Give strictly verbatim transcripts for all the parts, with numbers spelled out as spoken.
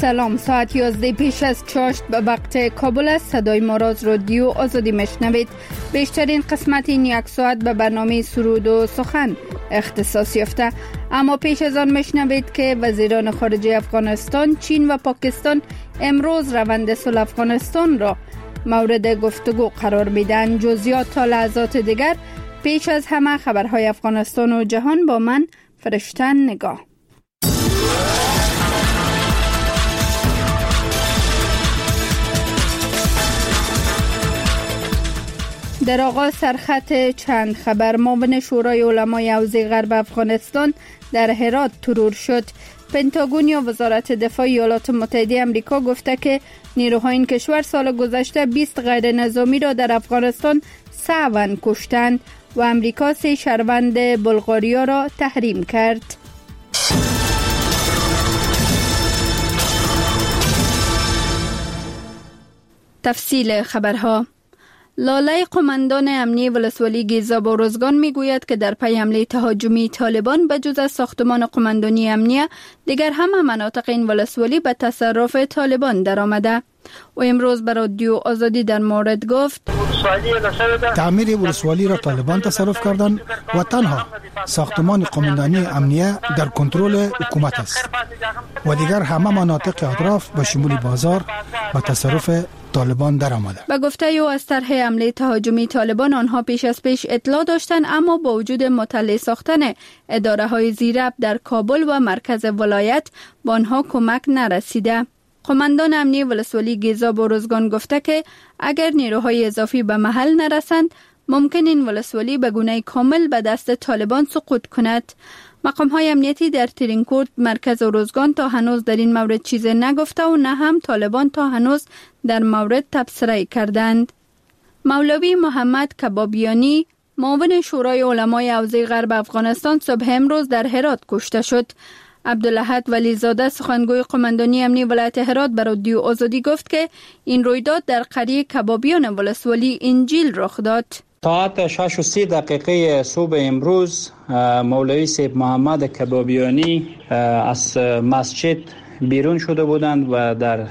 سلام، ساعت یازده پیش از چاشت به وقت کابل است. صدای ما را از رادیو آزادی میشنوید. بیشترین قسمت این یک ساعت به برنامه سرود و سخن اختصاص یافته، اما پیش از آن میشنوید که وزیران خارجه افغانستان، چین و پاکستان امروز روند صلح افغانستان را مورد گفتگو قرار میدن. جزئیات تا لحظات دیگر. پیش از همه خبرهای افغانستان و جهان با من فرشتن نگاه. در آغاز سرخط چند خبر. معاون شورای علمای حوزه غرب افغانستان در هرات ترور شد. پنتاگون یا وزارت دفاع ایالات متحده آمریکا گفته که نیروهای این کشور سال گذشته بیست غیر نظامی را در افغانستان سون کشتند و آمریکا سه شهروند بلغاریا را تحریم کرد. تفصیل خبرها. لاله قماندان امنیه ولسوالی گیزا بارزگان میگوید که در پی حمله تهاجمی طالبان به جز از ساختمان قماندانی امنیه دیگر همه مناطق این ولسوالی به تصرف طالبان درآمده. و امروز به رادیو آزادی در مورد گفت تعمیر ولسوالی را طالبان تصرف کردند و تنها ساختمان قماندانی امنیه در کنترل حکومت است و دیگر همه مناطق اطراف به شمول بازار به تصرف طالبان در آمده. به گفته او از طرح حمله تهاجمی طالبان آنها پیش از پیش اطلاع داشتند، اما با وجود مطلع ساختن اداره های زیربط در کابل و مرکز ولایت به آنها کمک نرسیده. قماندان امنیه ولسوالی گیزا بارزگان گفته که اگر نیروهای اضافی به محل نرسند ممکن این ولسوالی به گونه کامل به دست طالبان سقوط کند. مقام‌های امنیتی در ترینکورد مرکز روزگان تا هنوز در این مورد چیزی نگفته و نه هم طالبان تا هنوز در مورد تبصره کردند. مولوی محمد کبابیانی معاون شورای علمای حوزه غرب افغانستان صبح امروز در هرات کشته شد. عبدالاحد ولیزاده سخنگوی قماندانی امنی ولایت هرات به رادیو آزادی گفت که این رویداد در قریه کبابیان ولسوالی انجیل رخ داد. ساعت شش و سی دقیقه صبح امروز مولوی سیب محمد کبابیانی از مسجد بیرون شده بودند و در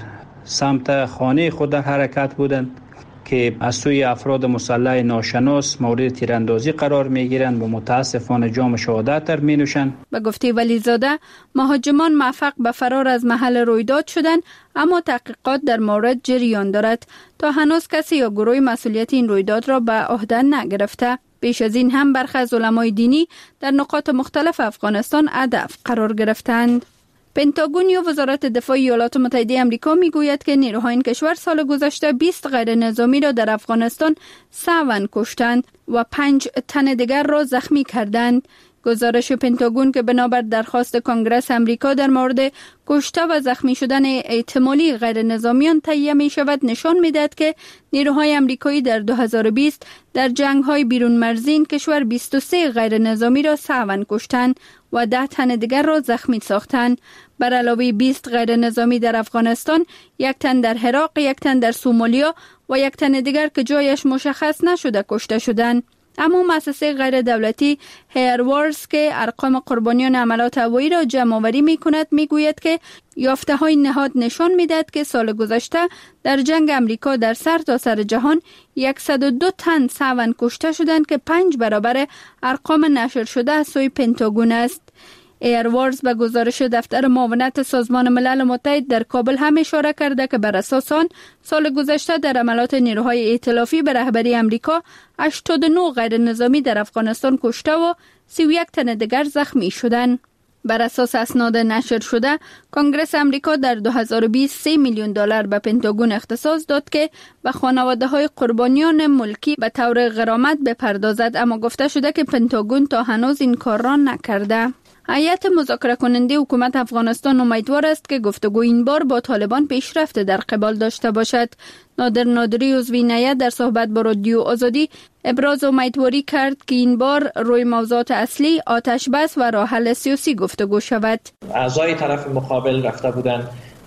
سمت خانه خود حرکت بودند که از سوی افراد مسلح ناشناس مورد تیراندازی قرار میگیرند و متاسفانه جام شهادت را می نوشند. به گفته ولیزاده مهاجمان موفق به فرار از محل رویداد شدند، اما تحقیقات در مورد جریان دارد. تا هنوز کسی یا گروه مسئولیت این رویداد را به عهده نگرفته. پیش از این هم برخی از علمای دینی در نقاط مختلف افغانستان هدف قرار گرفتند. پنتاگون یا وزارت دفاع ایالات متحده آمریکا میگوید که نیروهای این کشور سال گذشته بیست غیر نظامی را در افغانستان سون کشتند و پنج تن دیگر را زخمی کردند. گزارش پنتاگون که بنابر درخواست کنگره آمریکا در مورد کشته و زخمی شدن احتمالی غیر نظامیان تهیه می شود نشان می دهد که نیروهای آمریکایی در دو هزار و بیست در جنگ های بیرون مرزی این کشور بیست و سه غیر نظامی را سون کشتند و ده تن دیگر را زخمی ساختند. بر علاوه بیست غیر نظامی در افغانستان، یک تن در عراق، یک تن در سومالیا و یک تن دیگر که جایش مشخص نشده کشته شدند. اما مؤسسه غیر دولتی هیروارز که ارقام قربانیان عملات هوایی را جمع آوری می کند می گوید که یافته های نهاد نشان می دهد که سال گذشته در جنگ امریکا در سرتاسر سر جهان صد و دو تن سون کشته شدند که پنج برابر ارقام نشر شده از سوی پنتاگون است. ایروارز به گزارش دفتر معاونت سازمان ملل متحد در کابل هم اشاره کرده که بر اساس آن سال گذشته در عملات نیروهای ائتلافی به رهبری آمریکا هشتاد و نه غیر نظامی در افغانستان کشته و سی و یک تن دیگر زخمی شدند. بر اساس اسناد نشر شده، کنگره آمریکا در دو هزار و بیست سه میلیون دلار به پنتاگون اختصاص داد که به خانواده‌های قربانیان ملکی به طور غرامت بپردازد، اما گفته شده که پنتاگون تا هنوز این کار را نکرده. هیئت مذاکره کننده حکومت افغانستان امیدوار است که گفتگو این بار با طالبان پیشرفت در قبال داشته باشد. نادر نادری عضو هیئت در صحبت با رادیو آزادی ابراز امیدواری کرد که این بار روی موضوعات اصلی آتش بس و راه حل سیاسی گفتگو شود. اعضای طرف مقابل رفته بودند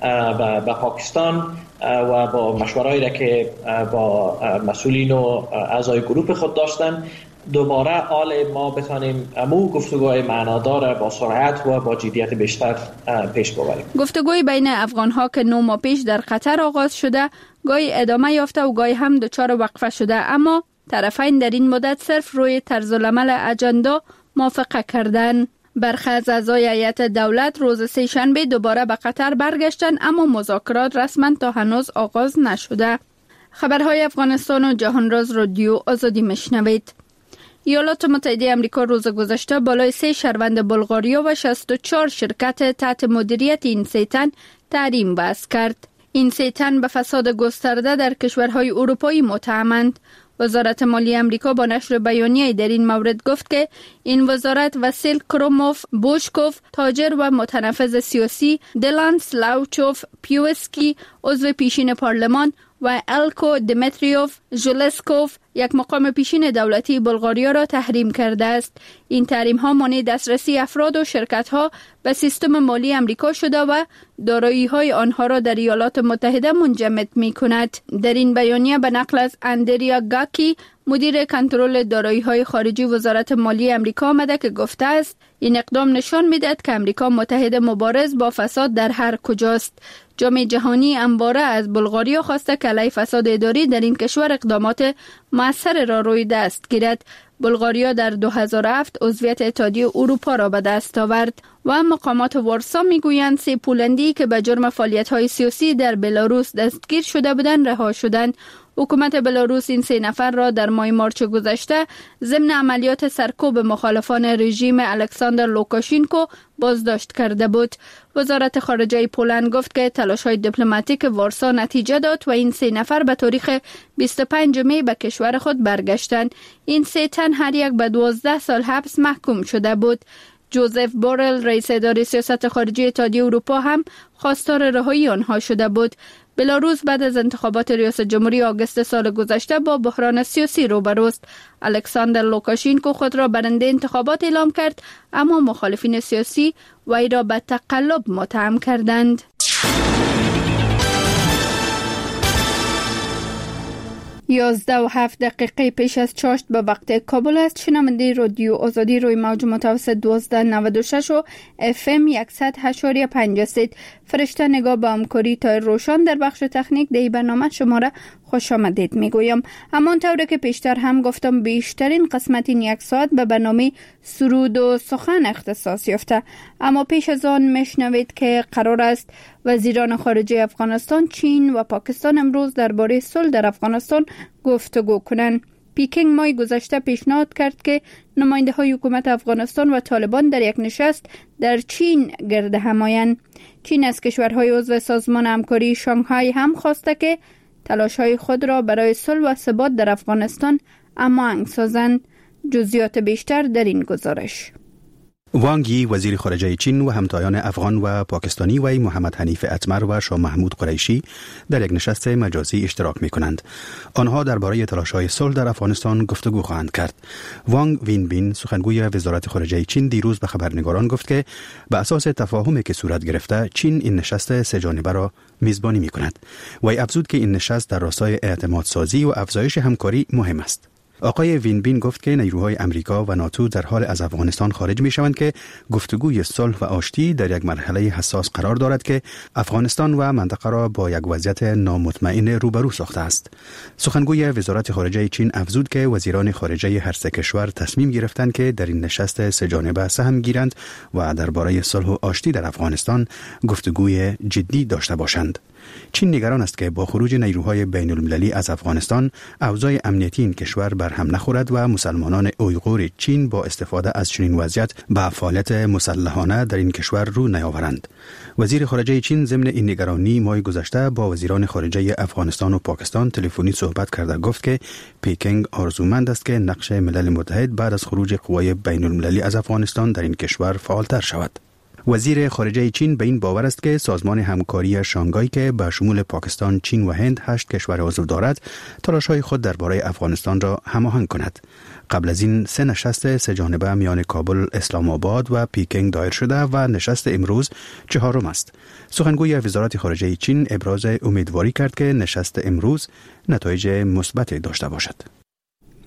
به پاکستان و با مشوره‌ای را که با مسئولین و اعضای گروه خود داشتند دوباره حال ما بتانیم مو گفتگوهای معنادار با سرعت و با جدیت بیشتر پیش ببریم. گفتگوی بین افغان‌ها که نو ماه پیش در قطر آغاز شده گاهی ادامه یافته و گاهی هم دچار وقفه شده، اما طرفین در این مدت صرف روی طرز العمل اجندا موافقه کردند. برخی از اعضای هیئت دولت روز سه شنبه دوباره به قطر برگشتند، اما مذاکرات رسما تا هنوز آغاز نشده. خبرهای افغانستان و جهان راز رادیو آزادی میشنوید. ایالات متحده آمریکا روز گذشته بالای سه شهروند بلغاریا و شصت و چهار شرکت تحت مدیریت این سه تن تحریم وضع کرد. این سه تن به فساد گسترده در کشورهای اروپایی متهمند. وزارت مالی آمریکا با نشر بیانیه در این مورد گفت که این وزارت واسیل کروموف بوشکوف، تاجر و متنفذ سیاسی، دلان سلاوچوف پیوسکی، عضو پیشین پارلمان، و الکو دمیتریوف ژولسکوف، یک مقام پیشین دولتی بلغاریا را تحریم کرده است. این تحریم ها مانع دسترسی افراد و شرکت ها به سیستم مالی آمریکا شده و دارایی های آنها را در ایالات متحده منجمد می کند. در این بیانیه به نقل از اندریا گاکی، مدیر کنترل دارایی های خارجی وزارت مالی آمریکا آمده که گفته است این اقدام نشان می‌دهد که آمریکا متحد مبارز با فساد در هر کجاست. جامعه جهانی انباره از بلغاریا خواسته که علیه فساد اداری در این کشور اقدامات مؤثر را روی دست گیرد. بلغاریا در دو هزار و هفت عضویت اتحادیه اروپا را به دست آورد و مقامات وارسا میگویند سه پولندی که به جرم فعالیت‌های سیاسی در بلاروس دستگیر شده بودند رها شدند. حکومت بلاروس این سه نفر را در ماه مارچ گذشته ضمن عملیات سرکوب مخالفان رژیم الکساندر لوکاشینکو بازداشت کرده بود. وزارت خارجه پولند گفت که تلاش‌های دیپلماتیک وارسا نتیجه داد و این سه نفر به تاریخ بیست و پنجم می به کشور خود برگشتند. این سه تن هر یک به دوازده سال حبس محکوم شده بود. جوزف بورل، رئیس اداره سیاست خارجی اتحادیه اروپا، هم خواستار رهایی آنها شده بود. بلاروس بعد از انتخابات ریاست جمهوری آگوست سال گذشته با بحران سیاسی روبروست. الکساندر لوکاشینکو خود را برنده انتخابات اعلام کرد، اما مخالفین سیاسی وی را به تقلب متهم کردند. یازده و هفت دقیقه پیش از چاشت به وقت کابل است. شنونده رادیو آزادی روی موج متوسط دوازده نود و شش و اف ام صد و هشت و پنج است. فرشته نگاه به همکاری تا روشان در بخش تکنیک دی برنامه شما را خوش آمدید میگویم. همانطور که پیشتر هم گفتم بیشترین قسمت این یک ساعت به برنامه سرود و سخن اختصاص یافته، اما پیش از آن میشنوید که قرار است وزیران خارجه افغانستان، چین و پاکستان امروز درباره صلح در افغانستان گفتگو کنند. پیکینگ ماه گذشته پیشنهاد کرد که نماینده های حکومت افغانستان و طالبان در یک نشست در چین گرد هم آیند. چین از کشورهای عضو سازمان همکاری شانگهای هم خواسته که تلاش‌های خود را برای صلح و ثبات در افغانستان هماهنگ سازند. جزئیات بیشتر در این گزارش. وانگ یی وزیر خارجه چین و همتایان افغان و پاکستانی وی محمد حنیف اتمر و شاه محمود قریشی در یک نشست مجازی اشتراک می کنند. آنها درباره تلاش‌های صلح در افغانستان گفتگو خواهند کرد. وانگ وینبین سخنگوی وزارت خارجه چین دیروز به خبرنگاران گفت که به اساس تفاهمی که صورت گرفته چین این نشست سه جانبه را میزبانی می کند. وی افزود که این نشست در راستای اعتماد سازی و افزایش همکاری مهم است. آقای وینبین گفت که نیروهای امریکا و ناتو در حال از افغانستان خارج می شوند که گفتگوی صلح و آشتی در یک مرحله حساس قرار دارد که افغانستان و منطقه را با یک وضعیت نامطمئن روبرو ساخته است. سخنگوی وزارت خارجه چین افزود که وزیران خارجه هر سه کشور تصمیم گرفتند که در این نشست سه جانبه سهم گیرند و درباره صلح و آشتی در افغانستان گفتگوی جدی داشته باشند. چین نگران است که با خروج نیروهای بین المللی از افغانستان اوضاع امنیتی این کشور بر هم نخورد و مسلمانان اویغور چین با استفاده از چنین وضعیت به فعالیت مسلحانه در این کشور رو نیاورند. وزیر خارجه چین ضمن این نگرانی ماه گذشته با وزیران خارجه افغانستان و پاکستان تلفنی صحبت کرده گفت که پیکینگ آرزومند است که نقش ملل متحد بعد از خروج قوای بین المللی از افغانستان در این کشور فعالتر شود. وزیر خارجه چین به این باور است که سازمان همکاری شانگهای که به شمول پاکستان، چین و هند هشت کشور عضو دارد، تلاش‌های خود درباره افغانستان را هماهنگ کند. قبل از این سه نشست سه جانبه میان کابل، اسلام آباد و پیکینگ دایر شده و نشست امروز چهارم است. سخنگوی وزارت خارجه چین ابراز امیدواری کرد که نشست امروز نتایج مثبت داشته باشد.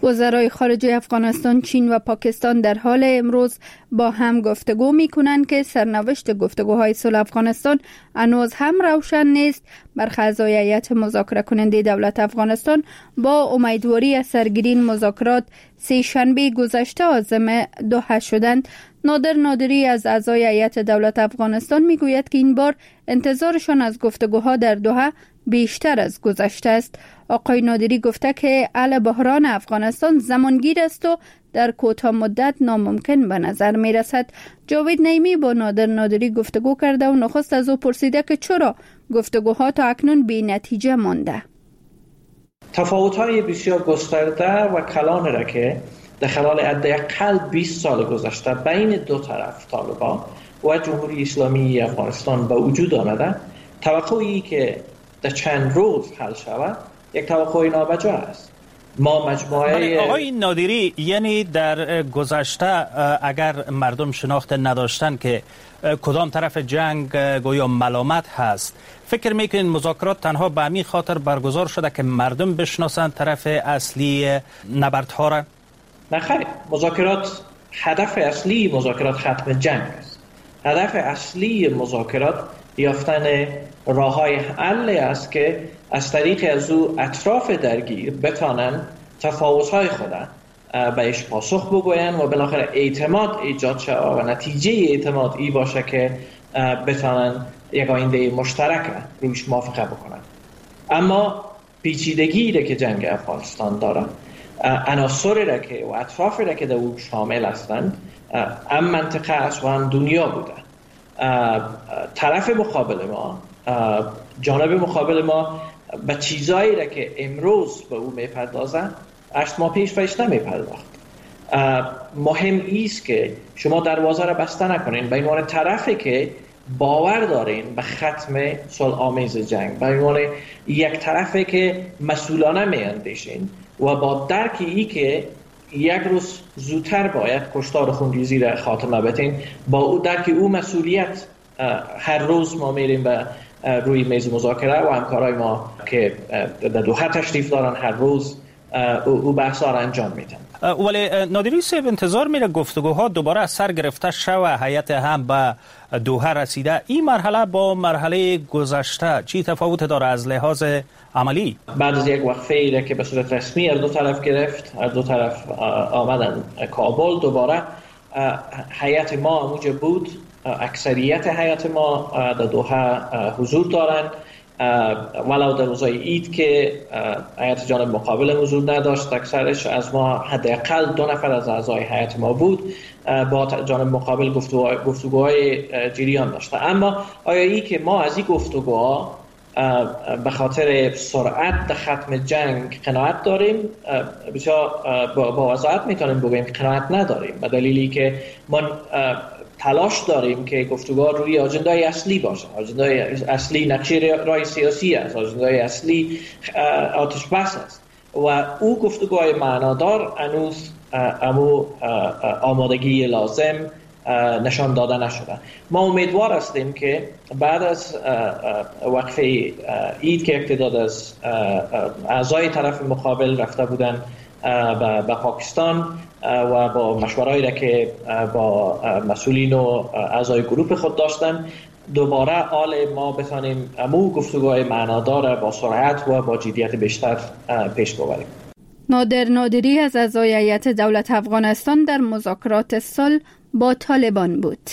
وزرای خارجه افغانستان، چین و پاکستان در حال امروز با هم گفتگو می کنند که سرنوشت گفتگوهای صلح افغانستان هنوز هم روشن نیست. برخی اعضای هیئت مذاکره کننده دولت افغانستان با امیدواری از سرگیری این مذاکرات سه شنبه گذشته عازم دوحه شدند. نادر نادری از اعضای هیئت دولت افغانستان می گوید که این بار انتظارشان از گفتگوها در دوحه بیشتر از گذشته است. آقای نادری گفته که حل بحران افغانستان زمانگیر است و در کوتاه مدت ناممکن به نظر می رسد. جاوید نعیمی با نادر نادری گفتگو کرده و نخست از او پرسیده که چرا گفتگوها تا اکنون بی نتیجه مانده. تفاوت‌های بسیار گسترده و کلان را که در خلال حداقل بیست سال گذشته بین دو طرف طالبان و جمهوری اسلامی افغانستان به وجود آمده، توقعی که در چند روز حل شود یک توقع نابجا است. ما مجموعه آقای نادری، یعنی در گذشته اگر مردم شناخت نداشتن که کدام طرف جنگ گویا ملامت هست، فکر میکنین مذاکرات تنها به همین خاطر برگزار شده که مردم بشناسن طرف اصلی نبردها را؟ نه خیر، مذاکرات هدف اصلی مذاکرات ختم جنگ است. هدف اصلی مذاکرات یافتن راه‌های حل است که از طریق از او اطراف درگیر بتانن تفاوت‌های خود بهش پاسخ بگوین و بالاخره اعتماد ایجاد شود و نتیجه اعتماد ای باشه که بتانن یک آینده مشترک روش موافقه بکنن. اما پیچیدگی را که جنگ افغانستان داره، عناصری را که و اطرافی را که در او شامل هستند، هم منطقه است و هم دنیا بوده. طرف مقابل ما، جانب مقابل ما به چیزایی را که امروز به او میپردازن هشت ماه پیش پیش نمیپرداخت. مهم ایست که شما دروازه را بسته نکنین به عنوان طرفی که باور دارین به ختم صلح آمیز جنگ، به عنوان یک طرفی که مسئولانه میاندیشین و با درک ای که یک روز زودتر باید کشتار خونریزی را خاتمه بدین. با او درک او مسئولیت هر روز ما میریم به روی میز مذاکره و همکارای ما که در دوحه تشریف دارن هر روز او بحثا را انجام میدن. ولی نادری صاحب، انتظار میره گفتگوها دوباره از سر گرفته شوه، هیئت هم به دوحه رسیده. این مرحله با مرحله گذشته چی تفاوت داره از لحاظ عملی؟ بعد از یک وقفه که به صورت رسمی هر دو طرف گرفت، هر دو طرف آمدن کابل، دوباره هیئت ما موجب بود، اکثریت هیئت ما در دوحه حضور دارند، ولو در روزای عید که هیئت جانب مقابل حضور نداشت، اکثرش از ما حداقل دو نفر از اعضای هیئت ما بود، با جانب مقابل گفتگوهای جریان داشته. اما آیا ای که ما از این گفتگوها به خاطر سرعت در ختم جنگ قناعت داریم؟ بسیار با وضاحت میتونیم بگوییم قناعت نداریم، به دلیلی که ما تلاش داریم که گفتگوها روی آجندای اصلی باشه. آجندای اصلی نقشه رای سیاسی است، آجندای اصلی آتش بس است و او گفتگوهای معنادار هنوز امو آمادگی لازم نشان داده نشده. ما امیدوار هستیم که بعد از وقفه عید که اقتداد از اعضای طرف مقابل رفته بودن به پاکستان و با مشوره‌ای را که با مسئولین و اعضای گروه خود داشتن، دوباره حال ما بتانیم امو گفتگوهای معنادار با سرعت و با جدیت بیشتر پیش ببریم. نادر نادری از اعضای هیئت دولت افغانستان در مذاکرات صلح با طالبان بود.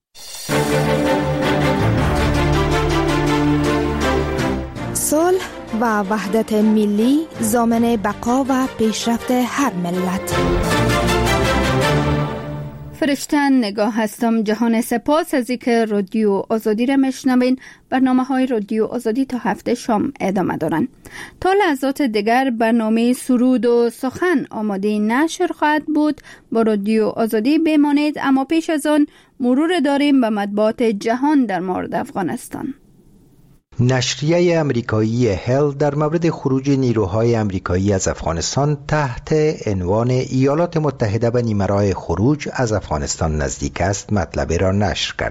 صلح و وحدت ملی ضامن بقا و پیشرفت هر ملت. فرشتن نگاه هستم. جهان سپاس از اینکه رادیو آزادی را میشنوین. برنامه های رادیو آزادی تا هفته شام ادامه دارن. تا لحظات دیگر برنامه سرود و سخن آماده نشر خواهد بود. با رادیو آزادی بمانید، اما پیش از آن مرور داریم به مطبوعات جهان در مورد افغانستان. نشریه امریکایی هل در مورد خروج نیروهای امریکایی از افغانستان تحت عنوان ایالات متحده به نیمه‌راه خروج از افغانستان نزدیک است مطلب را نشر کرده.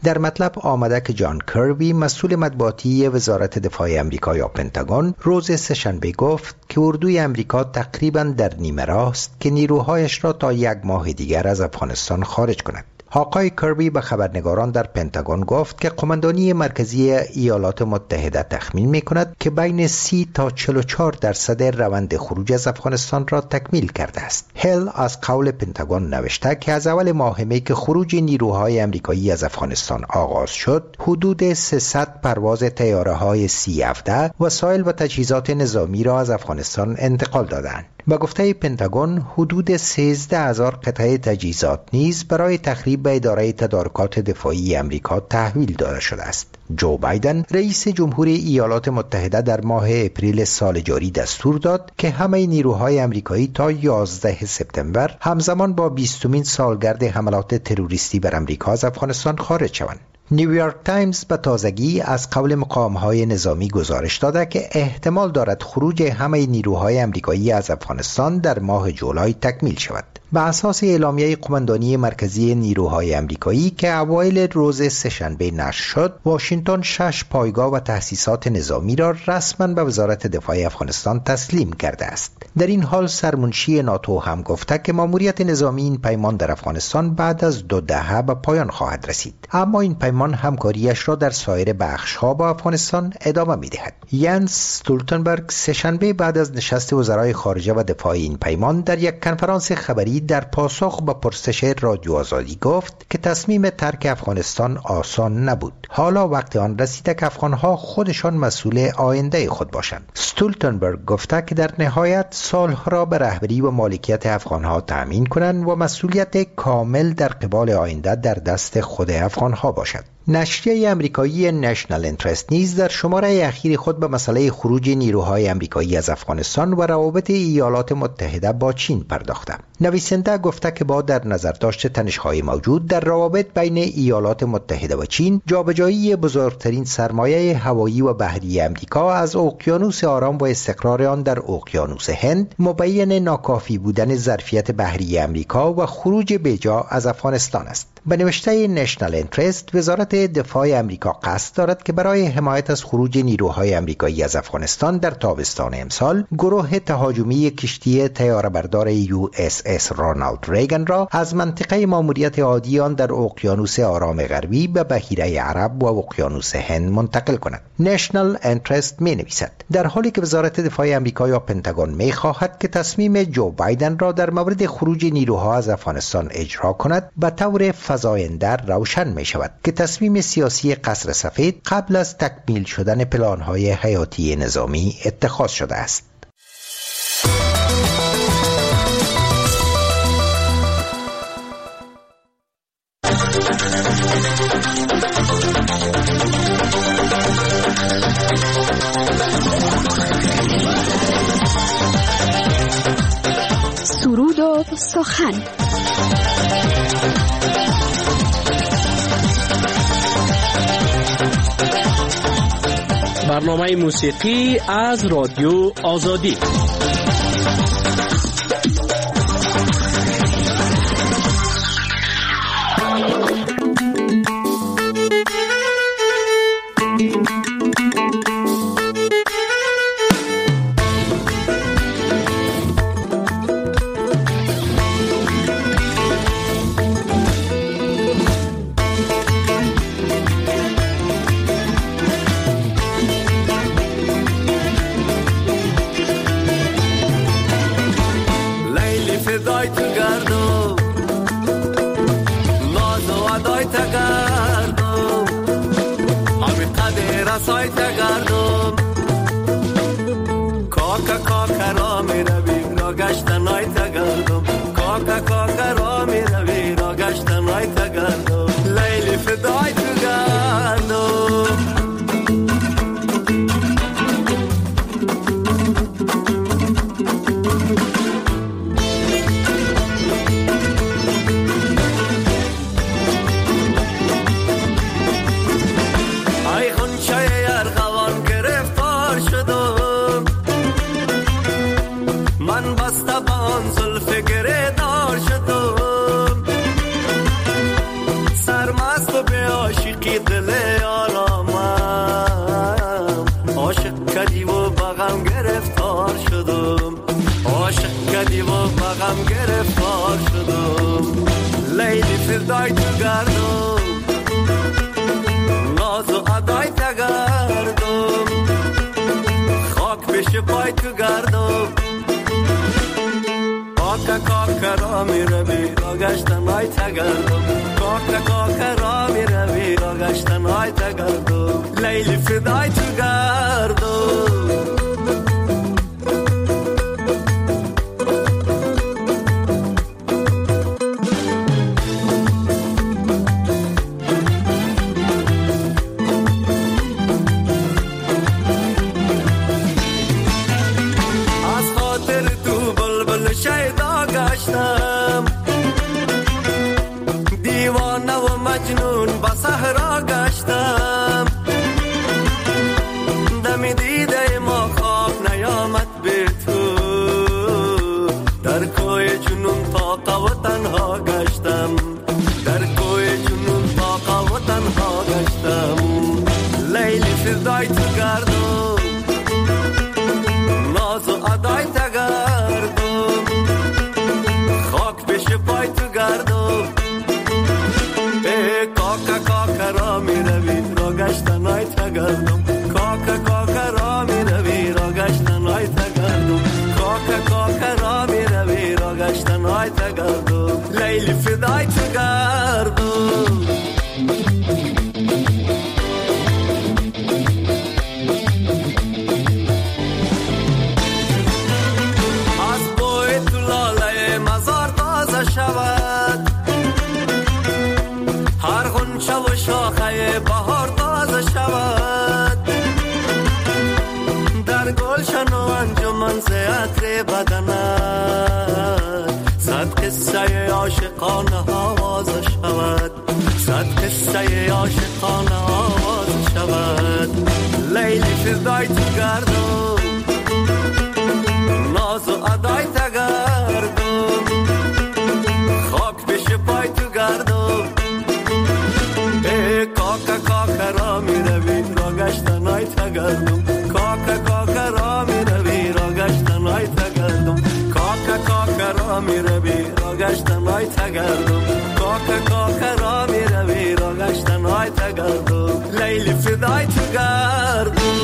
در مطلب آمده که جان کربی مسئول مطبوعاتی وزارت دفاع امریکا یا پنتاگون روز سه‌شنبه گفت که اردوی امریکا تقریباً در نیمه راه است که نیروهایش را تا یک ماه دیگر از افغانستان خارج کند. آقای کربی به خبرنگاران در پنتاگون گفت که قماندانی مرکزی ایالات متحده تخمین می‌کند که بین سی تا چهل و چهار درصد روند خروج از افغانستان را تکمیل کرده است. هل از قول پنتاگون نوشته که از اول ماه می که خروج نیروهای آمریکایی از افغانستان آغاز شد، حدود سیصد پرواز طیاره‌های سی هفده وسایل و تجهیزات نظامی را از افغانستان انتقال دادند. با گفته پنتاگون حدود سیزده هزار قطعه تجهیزات نیز برای تخریب به اداره تدارکات دفاعی امریکا تحویل داده شده است. جو بایدن رئیس جمهوری ایالات متحده در ماه اپریل سال جاری دستور داد که همه نیروهای امریکایی تا یازده سپتامبر همزمان با بیستمین سالگرد حملات تروریستی بر امریکا از افغانستان خارج شوند. نیویورک تایمز به تازگی از قول مقام‌های نظامی گزارش داده که احتمال دارد خروج همه نیروهای آمریکایی از افغانستان در ماه جولای تکمیل شود. بر اساس اعلامیه قماندانی مرکزی نیروهای آمریکایی که اوایل روز سه‌شنبه نشر شد، واشنگتن شش پایگاه و تأسیسات نظامی را رسما به وزارت دفاع افغانستان تسلیم کرده است. در این حال سرمنشی ناتو هم گفته که ماموریت نظامی این پیمان در افغانستان بعد از دو دهه به پایان خواهد رسید، اما این پیمان همکاریش را در سایر بخش‌ها با افغانستان ادامه می‌دهد. ینس استولتنبرگ سه‌شنبه بعد از نشست وزرای خارجه و دفاع این پیمان در یک کنفرانس خبری در پاسخ به پرسش رادیو آزادی گفت که تصمیم ترک افغانستان آسان نبود. حالا وقت آن رسیده که افغان‌ها خودشان مسئول آینده خود باشند. استولتنبرگ گفته که در نهایت سالها را به رهبری و مالکیت افغان‌ها تأمین کنند و مسئولیت کامل در قبال آینده در دست خود افغان‌ها باشد. نشریه امریکایی نشنال انترست نیز در شماره اخیر خود به مسئله خروج نیروهای امریکایی از افغانستان و روابط ایالات متحده با چین پرداخته. نویسنده گفته که با در نظر داشت تنش‌های موجود در روابط بین ایالات متحده و چین، جابجایی بزرگترین سرمایه هوایی و بحری امریکا از اقیانوس آرام و استقرار آن در اقیانوس هند مبین ناکافی بودن ظرفیت بحری امریکا و خروج بیجا از افغانستان است. به نوشته نشنال انترست، وزارت دفاع امریکا قصد دارد که برای حمایت از خروج نیروهای امریکایی از افغانستان در تابستان امسال گروه تهاجمی کشتی طیاره‌بردار یو اس اس رونالد ریگن را از منطقه ماموریت عادی آن در اقیانوس آرام غربی به بحیره عرب و اقیانوس هند منتقل کند. نشنال انترست می نویسد در حالی که وزارت دفاع امریکا یا پنتاگون می خواهد که تصمیم جو بایدن را در مورد خروج نیروها از افغانستان اجرا کند، به طور فزاینده روشن می شود که تصمیم سیاسی قصر سفید قبل از تکمیل شدن پلان‌های حیاتی نظامی اتخاذ شده است. سرود و سخن. برنامه موسیقی از رادیو آزادی. بیقرار شدم، عاشق کردی و بغم گرفتار شدم. لیلی فردای تو گردم، ناز و ادای تگردم، خاک پیش پای تو گردم. کاکا کاکا را می روی را گشتن های تگردم، کاکا کاکا را می روی را گشتن های تگردم. لیلی فدای تو گردم. دیوانه و مجنون با صحرا گشتم، دمی دیده ما خواب نیامد به تو، در کوی جنون طاقه و تنها گشتم، در کوی جنون طاقه و تنها گشتم. لیلی فردای تو گردم، ناز و ادای تگردم، خاک پیش پای تو گردم. ای کاکا کاکا را می روی را گشتن های تگردم، کاکا کاکا را می روی را گشتن های تگردم، کاکا کاکا را می روی را گشتن های تگردم. لیلی فدای تو گردم. از بوی تو لاله مزار تازه شود، هر غنچه و شاخه بهار تازه شود، در گلشن و انجمن ز عطر بدنت صد قصه عاشقانه آواز شود، صد قصه عاشقانه آواز شود. لیلی فردای تو گردم، ناز و ادای تگردم، خاک پیش پای تو گردم. ای کاکا کاکا را می روی را گشتن های تگردم، کاکا کاکا را می روی را گشتن های تگردم، کاکا کاکا را می روی را گشتن های تگردم، کاکا کاکا را می روی را گشتن های تگردم. لیلی فدای تو گردم.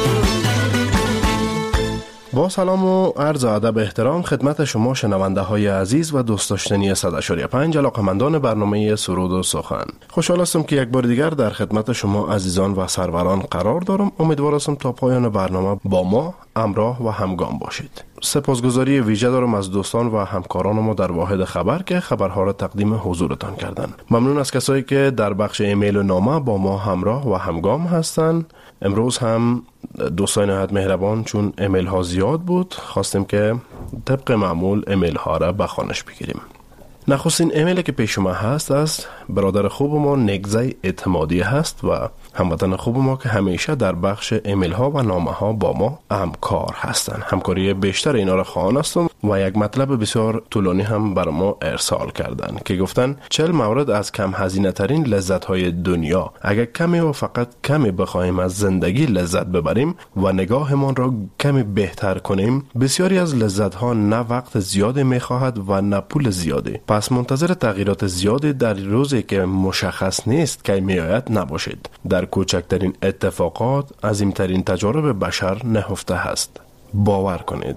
با سلام و عرض ادب احترام خدمت شما شنونده های عزیز و دوست داشتنی صد و پنج علاقمندان برنامه سرود و سخن. خوشحال هستم که یک بار دیگر در خدمت شما عزیزان و سروران قرار دارم. امیدوار هستم تا پایان برنامه با ما همراه و همگام باشید. سپاسگزاری ویژه دارم از دوستان و همکاران ما در واحد خبر که خبرها را تقدیم حضورتان کردند. ممنون از کسایی که در بخش ایمیل و نامه با ما همراه و همگام هستند. امروز هم دوستان نهایت مهربان چون ایمیل ها زیاد بود خواستیم که طبق معمول ایمیل ها را به خوانش بگیریم. نخستین ایمیلی که پیش ما هست از برادر خوب ما نگزه اعتمادی هست و هموطن خوب ما که همیشه در بخش ایمیل ها و نامه ها با ما همکار هستند. همکاری بیشتر اینا را خواستم و یک مطلب بسیار طولانی هم بر ما ارسال کردن که گفتن چهل مورد از کم هزینه ترین لذت های دنیا. اگر کمی و فقط کمی بخواهیم از زندگی لذت ببریم و نگاهمان را کمی بهتر کنیم، بسیاری از لذت ها نه وقت زیادی میخواهد و نه پول زیادی. پس منتظر تغییرات زیادی در روزی که مشخص نیست که میآید نباشید. در کوچکترین اتفاقات عظیمترین تجارب بشر نهفته است. باور کنید.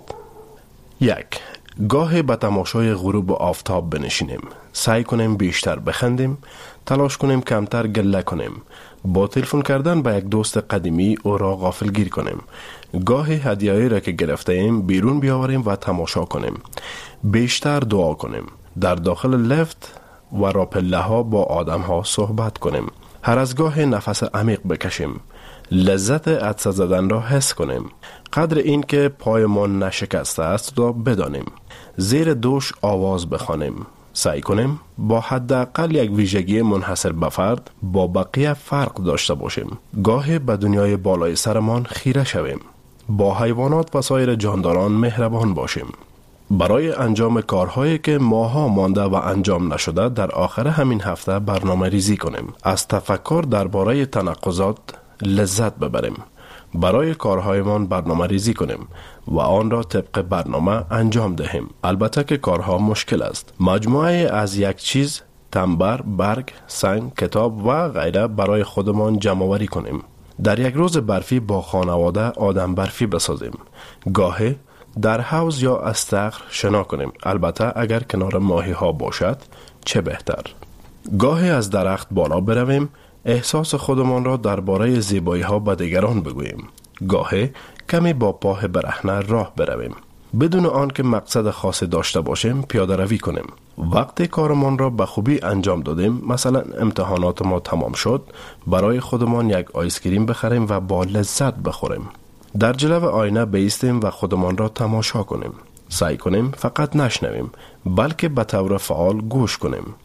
یک، گاهی به تماشای غروب آفتاب بنشینیم. سعی کنیم بیشتر بخندیم. تلاش کنیم کمتر گله کنیم. با تلفن کردن به یک دوست قدیمی او را غافلگیر کنیم. گاهی هدیه‌ای را که گرفته ایم بیرون بیاوریم و تماشا کنیم. بیشتر دعا کنیم. در داخل لفت و راپله ها با آدم ها صحبت کنیم. هر از گاه نفس عمیق بکشیم. لذت عطسه زدن را حس کنیم. قدر این که پایمان نشکسته است را بدانیم. زیر دوش آواز بخوانیم. سعی کنیم با حداقل یک ویژگی منحصر به فرد با بقیه فرق داشته باشیم. گاهی به دنیای بالای سرمان خیره شویم. با حیوانات و سایر جانداران مهربان باشیم. برای انجام کارهایی که ماها مانده و انجام نشده در آخر همین هفته برنامه ریزی کنیم. از تفکر درباره تناقضات لذت ببریم. برای کارهایمان برنامه ریزی کنیم و آن را طبق برنامه انجام دهیم. البته که کارها مشکل است. مجموعه از یک چیز، تنبر، برگ، سنگ، کتاب و غیره برای خودمان جمع آوری کنیم. در یک روز برفی با خانواده آدم برفی بسازیم. گاهی در حوض یا استخر شنا کنیم. البته اگر کنار ماهی ها باشد چه بهتر. گاهی از درخت بالا برویم، احساس خودمان را درباره زیبایی ها به دیگران بگوییم. گاهی کمی با پاه برهنه راه برویم. بدون آن که مقصد خاصی داشته باشیم پیاده روی کنیم. وقتی کارمان را به خوبی انجام دادیم، مثلا امتحانات ما تمام شد، برای خودمان یک آیسکریم بخریم و با لذت بخوریم. در جلو آینه بایستیم و خودمان را تماشا کنیم. سعی کنیم فقط نشنویم، بلکه به طور فعال گوش کنیم.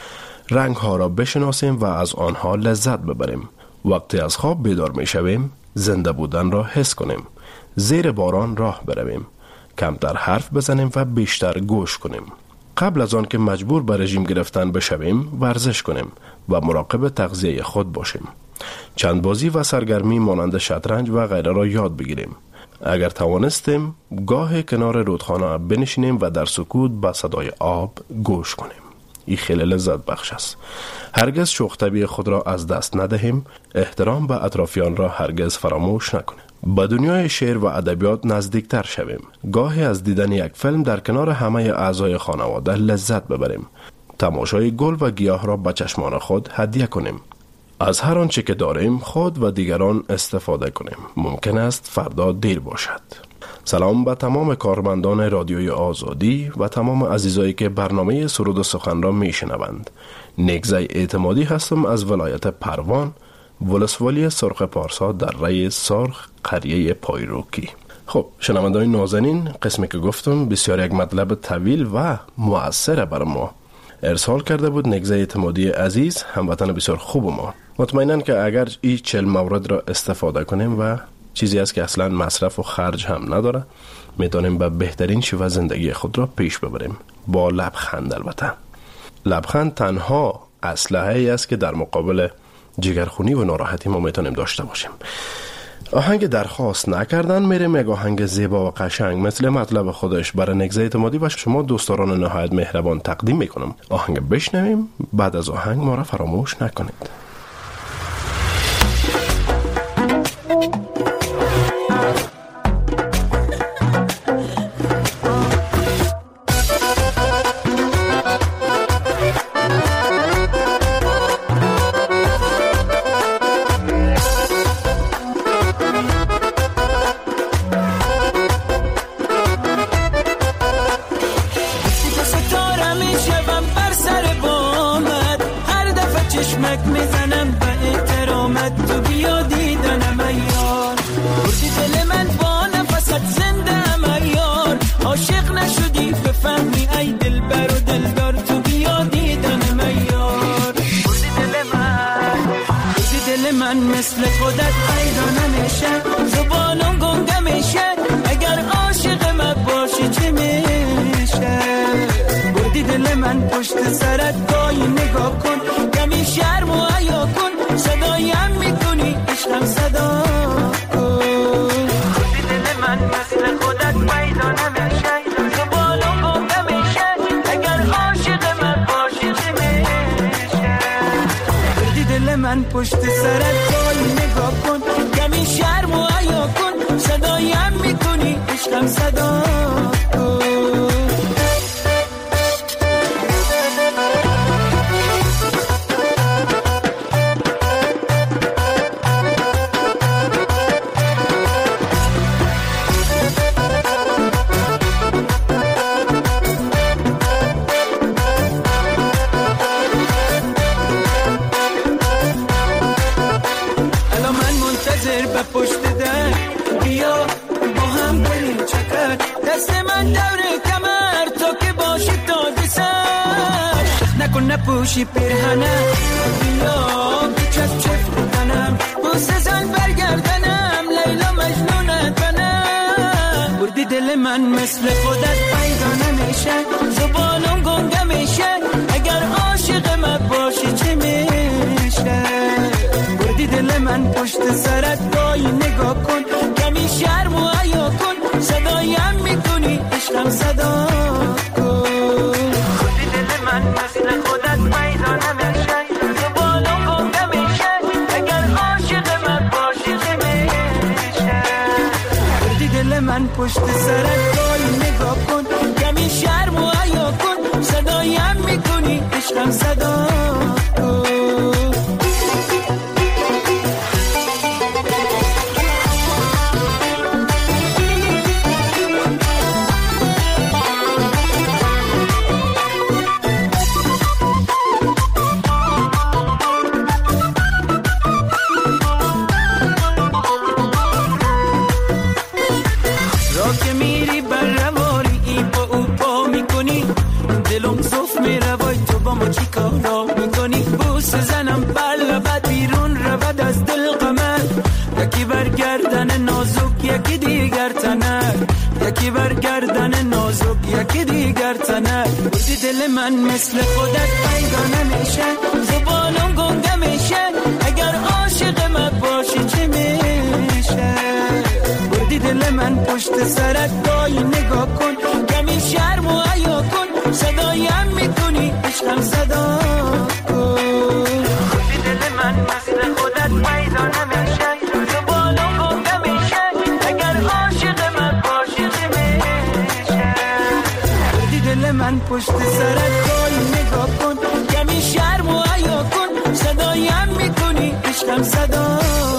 رنگ ها را بشناسیم و از آنها لذت ببریم. وقتی از خواب بیدار می شویم، زنده بودن را حس کنیم. زیر باران راه برویم. کمتر حرف بزنیم و بیشتر گوش کنیم. قبل از آن که مجبور به رژیم گرفتن بشویم، ورزش کنیم و مراقب تغذیه خود باشیم. چند بازی و سرگرمی مانند شطرنج و غیره را یاد بگیریم. اگر توانستیم، گاه کنار رودخانه بنشینیم و در سکوت به صدای آب گوش کنیم. این خیلی لذت بخش است. هرگز شوخ طبعی خود را از دست ندهیم. احترام به اطرافیان را هرگز فراموش نکنیم. به دنیای شعر و ادبیات نزدیکتر شویم. گاهی از دیدن یک فیلم در کنار همه اعضای خانواده لذت ببریم. تماشای گل و گیاه را به چشمان خود هدیه کنیم. از هر آنچه که داریم خود و دیگران استفاده کنیم. ممکن است فردا دیر باشد. سلام به تمام کارمندان رادیوی آزادی و تمام عزیزایی که برنامه سرود و سخن را میشنوند. نگزای اعتمادی هستم از ولایت پروان، ولسوالی سرخ پارسا در ری سرخ، قریه پایروکی. خب شنوندگان نازنین، قسمی که گفتم بسیار یک مطلب طویل و مؤثر بر ما ارسال کرده بود نگزای اعتمادی عزیز، هموطن بسیار خوب ما. مطمئناً که اگر این چهل مورد را استفاده کنیم و چیزی است که اصلا مصرف و خرج هم نداره، میتونیم به بهترین شیوه زندگی خود را پیش ببریم. با لبخند. البته لبخند تنها اسلحه‌ای است که در مقابل جگرخونی و ناراحتی ما میتونیم داشته باشیم. آهنگ درخواست نکردن میریم یک آهنگ زیبا و قشنگ مثل مطلب خودش برای نگزه اعتمادی و شما دوستداران نهایت مهربان تقدیم میکنم. آهنگ بشنویم، بعد از آهنگ ما را فراموش نکنید. مثل خودت پیدا نمیشه، زبانم گنگه میشه، اگر عاشق من باشی چی میشه؟ بردی دل من پشت سرت، گاهی نگاه کن، کمی شرم و حیا کن، صدایم میکنی عشقم صدا کن. بردی دل من مثل خودت پیدا نمیشه، زبانم گنگه میشه، اگر عاشق من باشی چی میشه؟ بردی دل من پشت سرت، نگاه کن، کمی شرم و حیا کن، صدایم میکنی عشقم صدا کن. پشت در بیا با هم بریم چکر، دست من دور کمر تو که باشی تا سر، نکن نپوشی پیرهنه، بیا چپ چپ کنم، بوسه زن برگردنم، لیلا مجنونت کنم. بردی دل من مثل خودت پیدا نمیشه، زبانم گنگه میشه، اگر عاشق من باشی چی میشه؟ بردی دل من پشت سرت دایی نگاه کن کمی شرم و حیا کن صدایم میکنی عشقم صدا کن بردی دل من مثل خودت پیدا نمیشه تو بالا گم نمیشه اگر عاشق من باشی چه میشه بردی دل من پشت سرت دایی نگاه کن کمی شرم و حیا کن صدایم میکنی عشقم صدا کن یکی دیگر تنک یکی برگردن نازک یکی دیگر تنک بردی دل من مثل خودت پیدا نمیشه زبانم گنگه میشه اگر عاشق من باشی چه میشه بردی دل من پشت سرت دایی نگاه کن کمی شرم و حیا کن صدایم میکنی عشقم صدا کن بردی دل من مثل خودت پیدا نمیشه من پشت سرت دایی نگاه کن کمی شرم و حیا کن صدایم میکنی عشقم صدا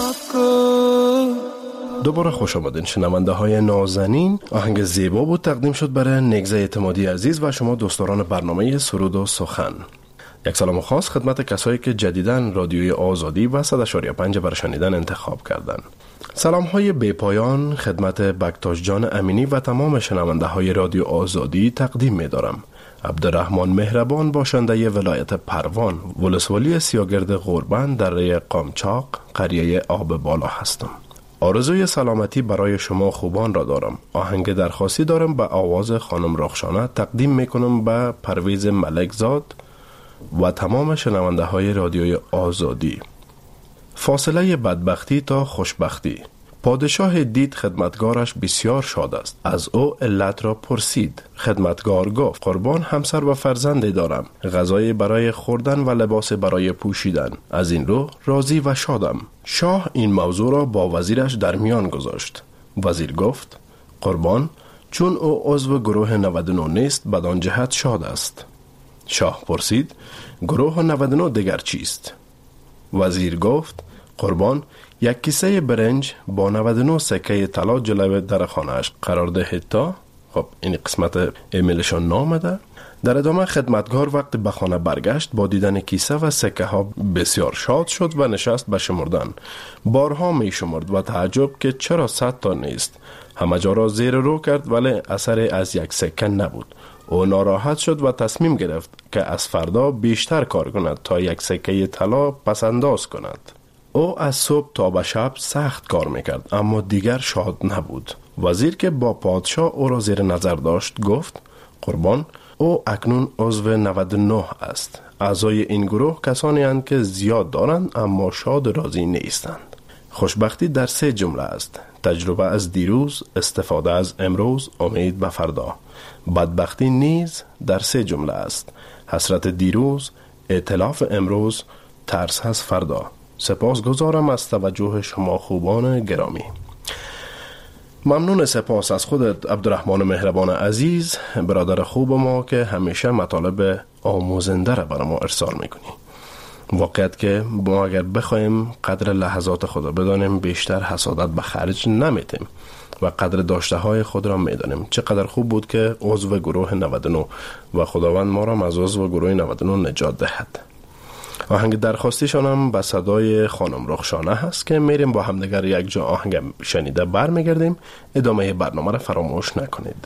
کن. دوباره خوش آمدین شنونده های نازنین. آهنگ زیبا بود تقدیم شد برای نگزه اعتمادی عزیز و شما دوستداران برنامه سرود و سخن. یک سلام خاص خدمت کسایی که جدیداً رادیوی آزادی و صد و پنج برای شنیدن انتخاب کردند. سلام های بی پایان خدمت بکتاش جان امینی و تمام شنونده های رادیو آزادی تقدیم می دارم. عبدالرحمن مهربان باشنده ولایت پروان ولسوالی سیاگرد غربن در ری قامچاق قریه آب بالا هستم. آرزوی سلامتی برای شما خوبان را دارم. آهنگ درخواستی دارم به آواز خانم رخشانه تقدیم می کنم به پرویز ملکزاد و تمام شنونده های رادیوی آزادی. فاصله بدبختی تا خوشبختی. پادشاه دید خدمتگارش بسیار شاد است. از او علت را پرسید. خدمتگار گفت قربان همسر و فرزندی دارم، غذای برای خوردن و لباس برای پوشیدن، از این رو راضی و شادم. شاه این موضوع را با وزیرش در میان گذاشت. وزیر گفت قربان چون او عضو گروه نود و نه نیست بدان جهت شاد است. شاه پرسید گروه نود و نه دیگر چیست؟ وزیر گفت قربان یک کیسه برنج با نود و نه سکه طلا جلوی در خانه‌اش قرار دهید تا. خب این قسمت ایمیلشان نامده. در ادامه خدمتگار وقتی به خانه برگشت با دیدن کیسه و سکه ها بسیار شاد شد و نشست به شمردن. بارها می شمرد و تعجب که چرا صد تا نیست. همه جا را زیر رو کرد ولی اثری از یک سکه نبود. او ناراحت شد و تصمیم گرفت که از فردا بیشتر کار کند تا یک سکه طلا پس انداز کند. او از صبح تا به شب سخت کار میکرد اما دیگر شاد نبود. وزیر که با پادشاه او را زیر نظر داشت گفت قربان او اکنون عضو نود و نه است. اعضای این گروه کسانی اند که زیاد دارند اما شاد و راضی نیستند. خوشبختی در سه جمله است: تجربه از دیروز، استفاده از امروز، امید به فردا. بدبختی نیز در سه جمله است: حسرت دیروز، ائتلاف امروز، ترس از فردا. سپاسگزارم از توجه شما خوبان گرامی. ممنون. سپاس از خودت عبدالرحمن مهربان عزیز، برادر خوب ما که همیشه مطالب آموزنده را برای ما ارسال میکنی. واقعیت که ما اگر بخوایم قدر لحظات خدا بدانیم بیشتر حسادت به خرج نمیتیم و قدر داشته های خود را میدانیم. چقدر خوب بود که عضو گروه نود و نه و خداوند ما را از عضو گروه نود و نه نجات دهد. آهنگ درخواستیشان هم به صدای خانم رخشانه هست که میریم با همدیگر یک جا آهنگ شنیده برمیگردیم. ادامه برنامه را فراموش نکنید.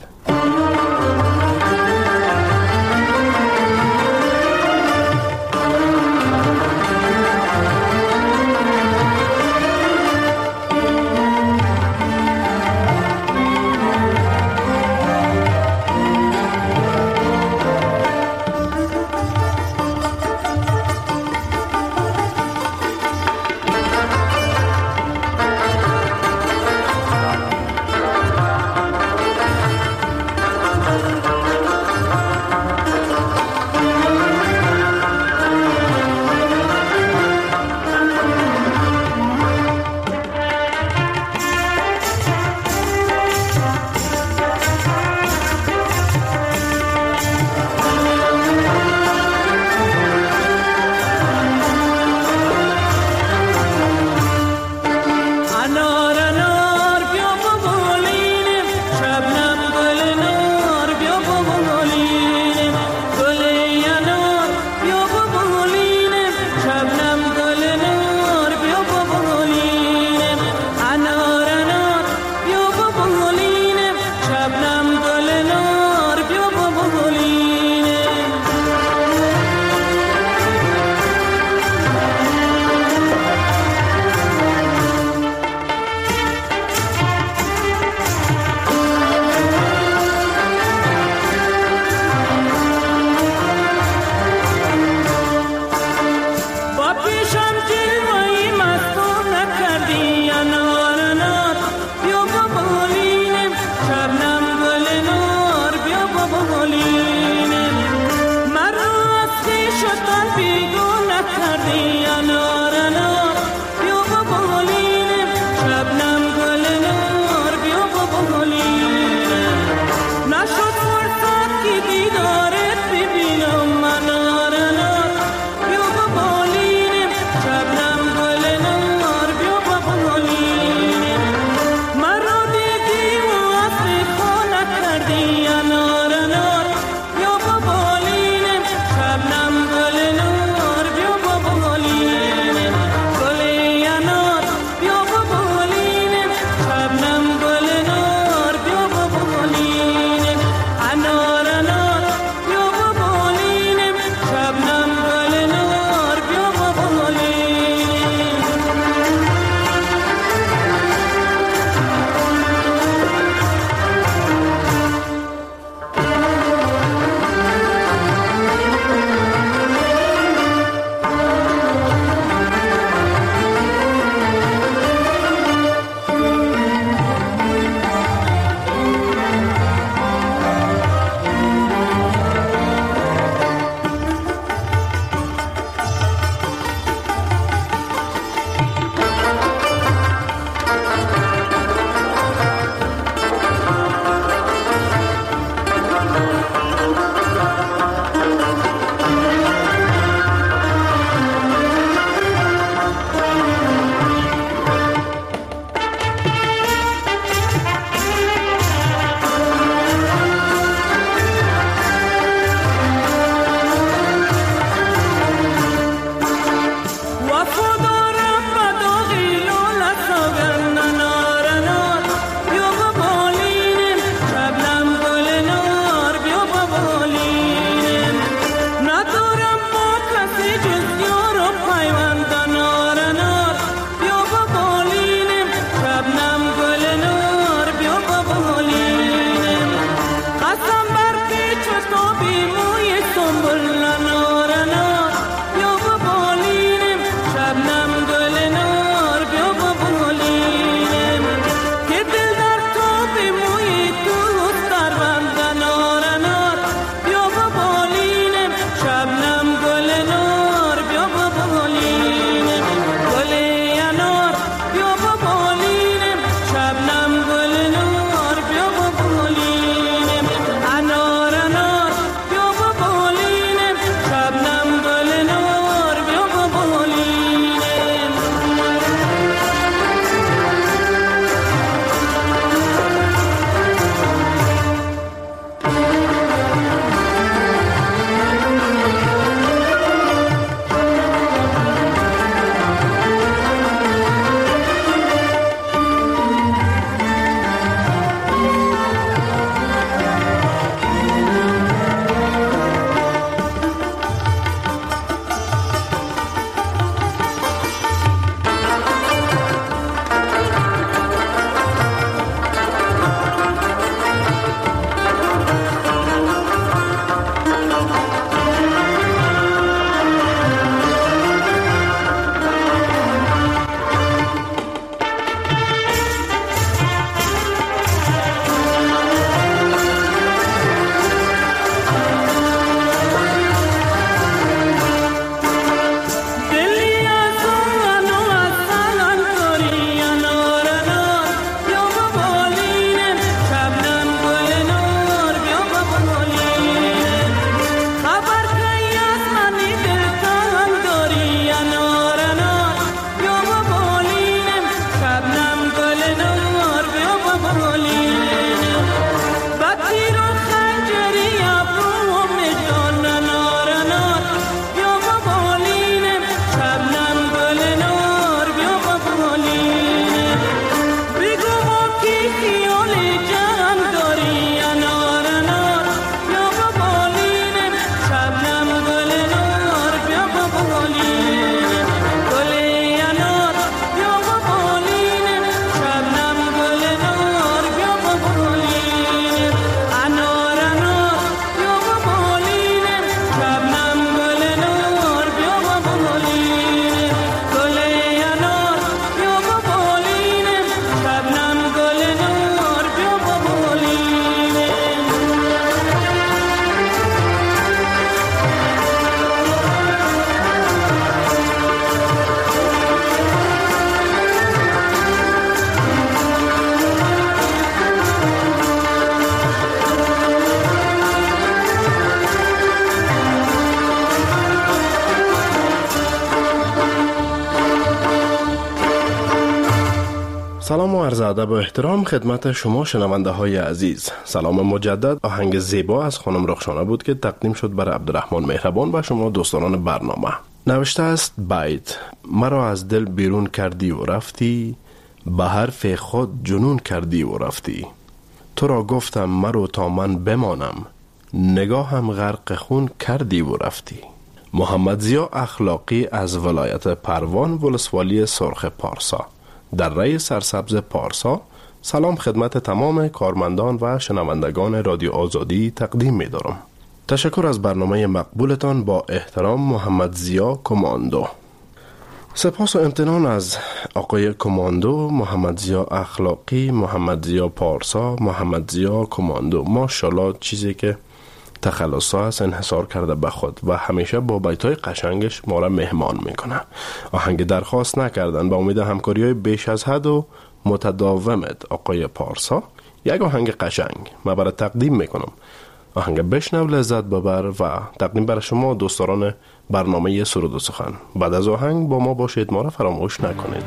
سلام و عرض ادب و احترام خدمت شما شنونده های عزیز. سلام مجدد. آهنگ زیبا از خانم رخشانه بود که تقدیم شد برای عبدالرحمن مهربان و شما دوستان برنامه. نوشته است بیت: مرا از دل بیرون کردی و رفتی، به حرف خود جنون کردی و رفتی. تو را گفتم مرو تا من بمانم، نگاهم غرق خون کردی و رفتی. محمد ضیا اخلاقی از ولایت پروان ولسوالی سرخ پارسا در ری سرسبز پارسا سلام خدمت تمام کارمندان و شنوندگان رادیو آزادی تقدیم می دارم. تشکر از برنامه مقبولتان. با احترام، محمد ضیا کماندو. سپاس و امتنان از آقای کماندو، محمد ضیا اخلاقی، محمد ضیا پارسا، محمد ضیا کماندو. ماشاءالله چیزی که تخلصا است انحصار کرده به خود و همیشه با بیتای قشنگش ما را مهمان میکنه. آهنگ درخواست نکردن. با امید همکاری های بیش از حد و متداومت آقای پارسا یک آهنگ قشنگ ما برای تقدیم میکنم. آهنگ بشنو لذت ببر و تقدیم برای شما دوستان برنامه سرود و سخن. بعد از آهنگ با ما باشید، ما را فراموش نکنید.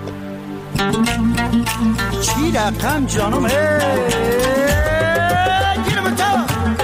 چی رقم جانم گیرم تا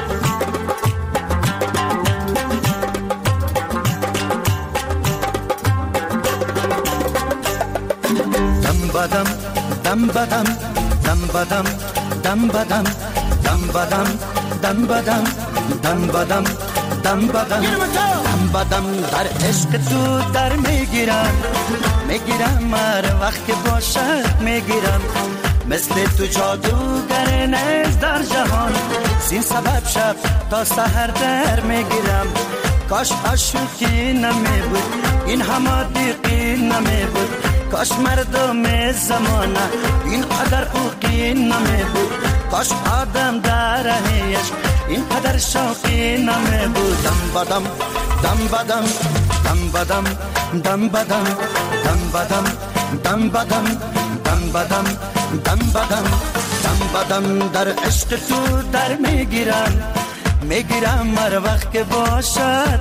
دم بدم دم بدم دم بدم دم بدم دم بدم دم بدم دم بدم دم بدم دم بدم در عشق تو در میگیرم میگیرم مر وقت باشد میگیرم مثل تو جادوگر نیست در جهان زین سبب شب تا سحر در میگیرم کاش عاشقی نمی بود این همه دیقی نمی بود کاش مردم زمانه این قدر خوقی نمی بود کاش آدم در رهیش این قدر شوقی نمی بود دم بدم دم بدم دم بدم دم بدم دم بدم دم بدم دم بدم دم بدم دم بدم در عشق تو در میگیرم میگیرم هر وقت که باشد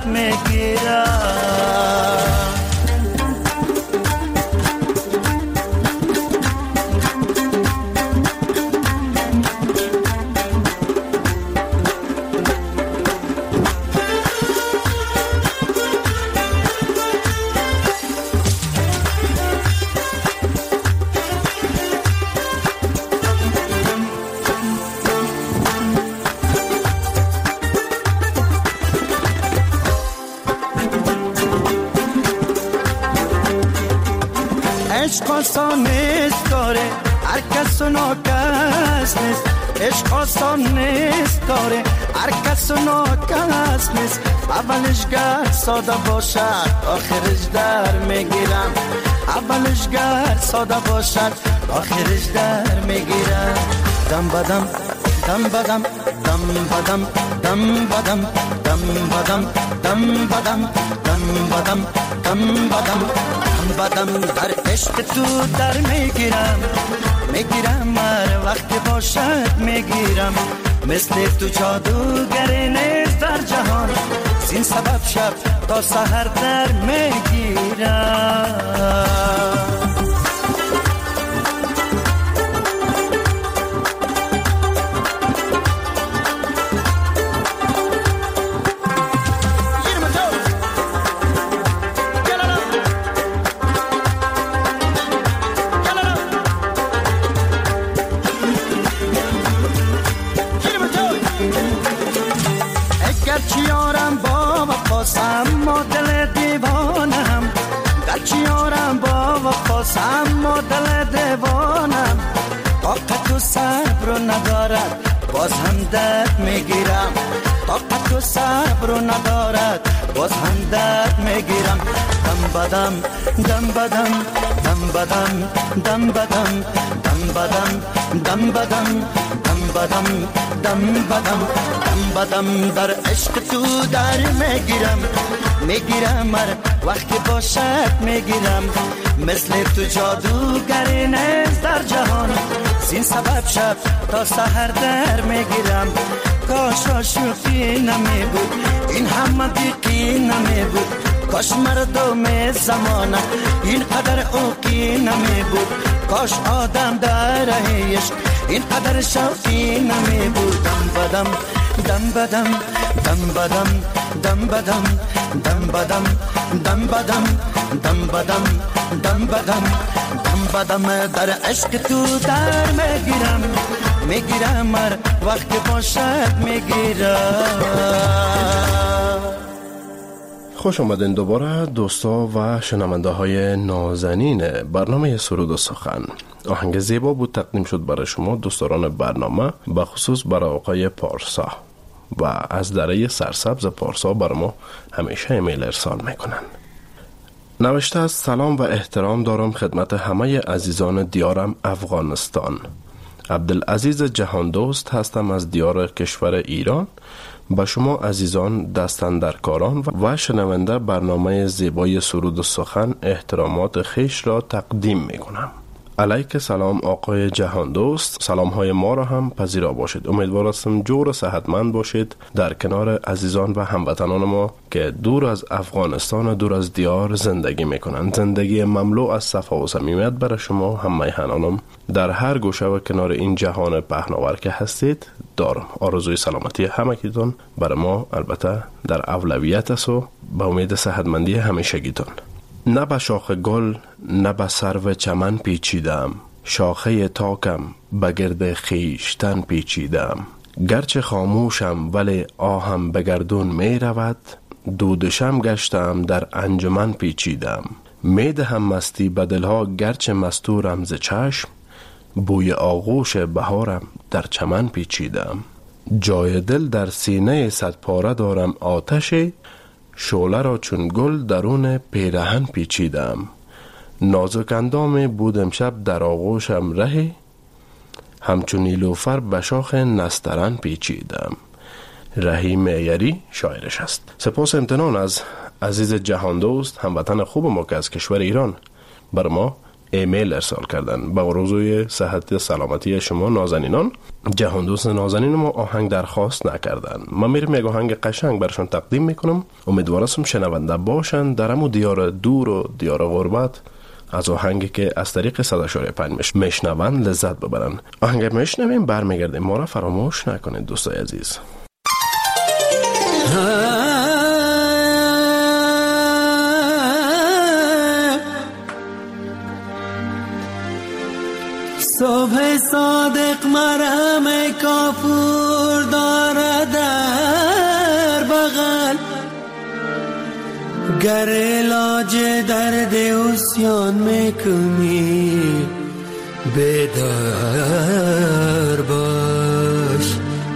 میگیرم عشق آسان نیست کاره هر کس و ناکس نیست عشق آسان نیست کاره هر کس و ناکس نیست اولش گر ساده باشد آخرش در میگیرم اولش گر ساده باشد آخرش در میگیرم دم بدم دم بدم دم بدم دم بدم دم بدم دم بدم دم بدم دم بدم بدم در عشق تو در میگیرم میگیرم هر وقت باشد میگیرم مثل تو جادوگر نیست در جهان زین سبب شب تا سحر در میگیرم اما دل دیوانم گرچیارم با وفاس اما دل دیوانم طاقت و صبر رو ندارد باز هم درد میگیرم طاقت و صبر رو ندارد باز هم درد میگیرم دم بدم دم بدم دم بدم دم بدم دم بدم دم بدم دم بدم دم بدم دم بدم در عشق تو در میگیرم میگیرم هر وقت باشد میگیرم مثل تو جادوگر نیست در جهان زین سبب شب تا سحر در میگیرم کاش عاشقی نمی بود این همه دیقی نمی بود کاش مردم زمانه اینقدر اوکی نمی بود، کاش آدم در رهش اینقدر شوقی نمی بود. دم بدم دم بدم دم بدم دم بدم دم بدم دم بدم دم بدم دم بدم دم بدم در عشق تو در میگیرم میگیرم مر وقت باشد میگیرم. خوش آمدین دوباره دوستا و شنونده های نازنین برنامه سرود و سخن. آهنگ زیبا بود تقدیم شد برای شما دوستان برنامه، به خصوص برای آقای پارسا و از دره سرسبز پارسا بر ما همیشه ایمیل ارسال میکنن. نوشته است: سلام و احترام دارم خدمت همه عزیزان دیارم افغانستان. عبدالعزیز جهاندوست هستم از دیار کشور ایران. با شما عزیزان دستاندرکاران و شنونده برنامه زیبای سرود و سخن احترامات خیش را تقدیم می کنم. علیک سلام آقای جهاندوست، سلام های ما را هم پذیرا باشید. امیدوار هستم جور و صحتمند باشید در کنار عزیزان و هموطنان ما که دور از افغانستان و دور از دیار زندگی میکنند. زندگی مملو از صفا و صمیمیت برای شما هم میهنانم در هر گوشه و کنار این جهان پهناور که هستید دارم. آرزوی سلامتی همگیتون برای ما البته در اولویت است و به امید صحتمندی همیشگیتون. نه به شاخ گل نه به سرو چمن پیچیدم، شاخه تاکم به گرد خیشتن پیچیدم. گرچه خاموشم ولی آهم به گردون می رود، دودشم گشتم در انجمن پیچیدم. می دهم مستی به دلها گرچه مستورم ز چشم، بوی آغوش بهارم در چمن پیچیدم. جای دل در سینه صد پاره دارم آتشی، شعله را چون گل درون پیرهن پیچیدم. نازک اندام بودم شب در آغوشم رهی، همچون نیلوفر به شاخ نسترن پیچیدم. رحیم معیری شاعرش است. سپاس امتنان از عزیز جهاندوست هموطن خوب ما که از کشور ایران بر ما ایمیل ارسال کردن. با آرزوی صحت سلامتی شما نازنینان. جهاندوست نازنین ما آهنگ درخواست نکردن. من میرم یک آهنگ قشنگ برشان تقدیم میکنم. امیدوارم شنونده باشن در همون دیار دور و دیار غربت از آهنگی که از طریق صد و چهار پنج میشنون لذت ببرن. آهنگ میشنویم برمیگردیم. ما را فراموش نکنید دوستای عزیز. صبح صادق مرهم کافور دارد در بغل، گر علاج درد عصیان میکنی بیدار باش.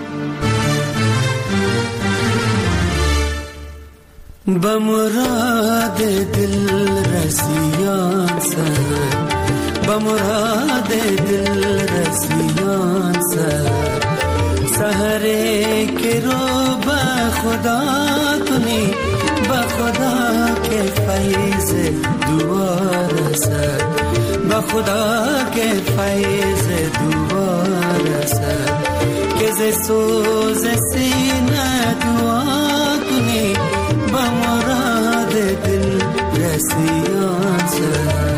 به مراد دل رسیان سر، به مراد دل رسیان سر، سحره که رو به خدا کنی، به خدا که فیض دعا رسد، به خدا که فیض دعا رسد، که ز سوز سینه دعا کنی، به مراد دل رسیان سر.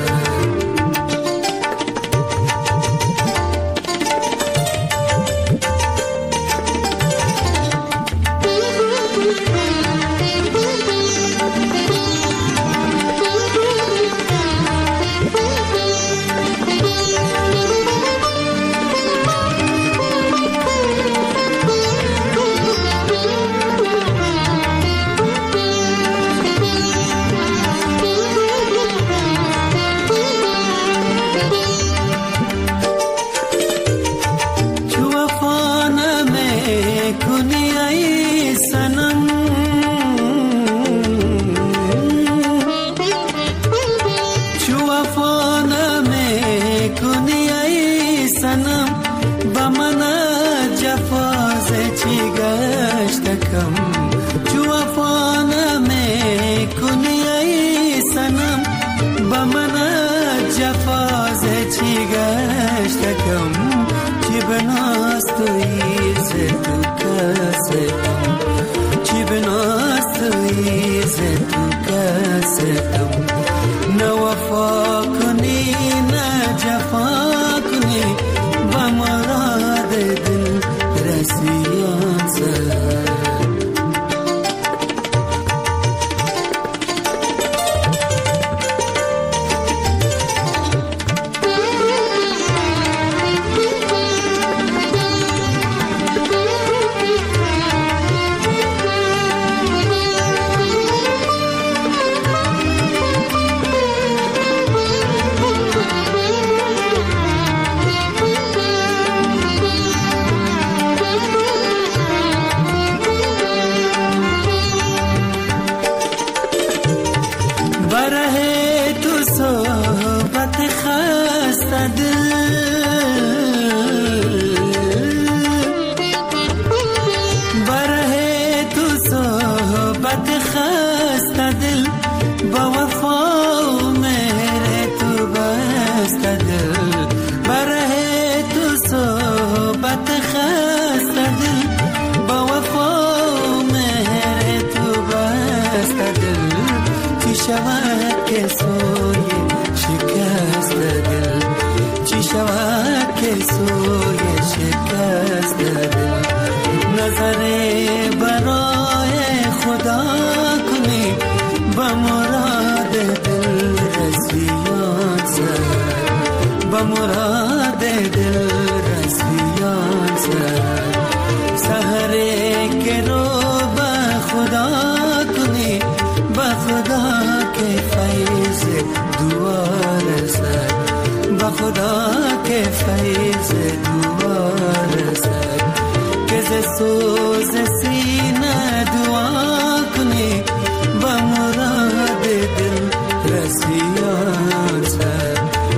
شود که سوی شکست دل، چی شود که سوی شکست دل. نظر برای خدا کنی با مراد دل رسیان سر، با مراد دل رسیان سر. سحره که رو با خدا کنی، با خدا که فیض دوار سر، با خدا که فیض دوار سر. که ز سوز سینه دعا کنی با مراد دل رسیان سر.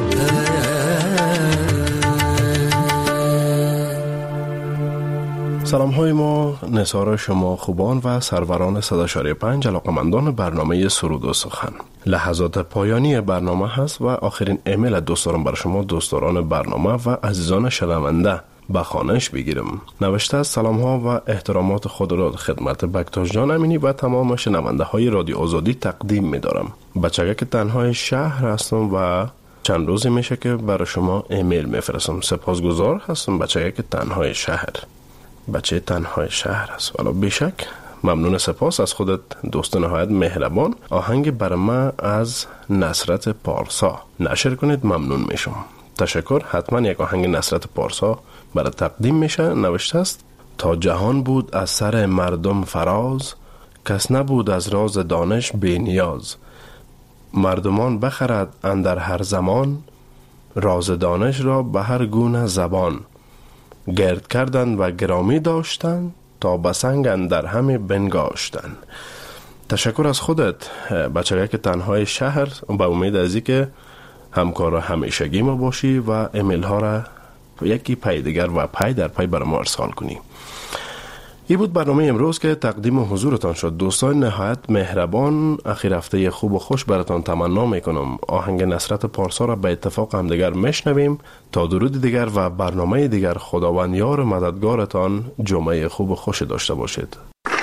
سلام های ما نثار شما خوبان و سروران صد و شش پنج علاقمندان برنامه سرود و سخن. لحظات پایانی برنامه هست و آخرین ایمیل دوست دارم برای شما دوستداران برنامه و عزیزان شنونده به خوانش بگیرم. نوشته از سلام ها و احترامات خود را خدمت بکتاش جان امینی و تمام شنونده های رادیو آزادی تقدیم می دارم. بچگک تنهای شهر هستم و چند روزی میشه که برای شما ایمیل میفرستم. سپاسگزار هستم بچگک تنهای شهر. بچه تنهای شهر است. ولی بیشک ممنون، سپاس از خودت دوست نهایت مهربان. آهنگ برای من از نصرت پارسا نشر کنید، ممنون میشم. تشکر. حتما یک آهنگ نصرت پارسا برای تقدیم میشه. نوشته است تا جهان بود از سر مردم فراز، کس نبود از راز دانش بی نیاز. مردمان بخرد اندر هر زمان، راز دانش را به هر گونه زبان. گرد کردن و گرامی داشتن، تا بسنگ اندر همه بنگاشتن. تشکر از خودت بچه که تنهای شهر. با امید ازی که همکار همیشگی ما باشی و ایمیل ها را یکی پای دیگر و پای در پای برای ما ارسال کنی. این بود برنامه امروز که تقدیم حضورتان شد. دوستان نهایت مهربان، اخیر هفته خوب و خوش براتان تمنا میکنم. آهنگ نصرت پارسا را به اتفاق هم دیگر میشنویم. تا درود دیگر و برنامه دیگر، خداوند یار مددگارتان. جمعه خوب و خوش داشته باشید.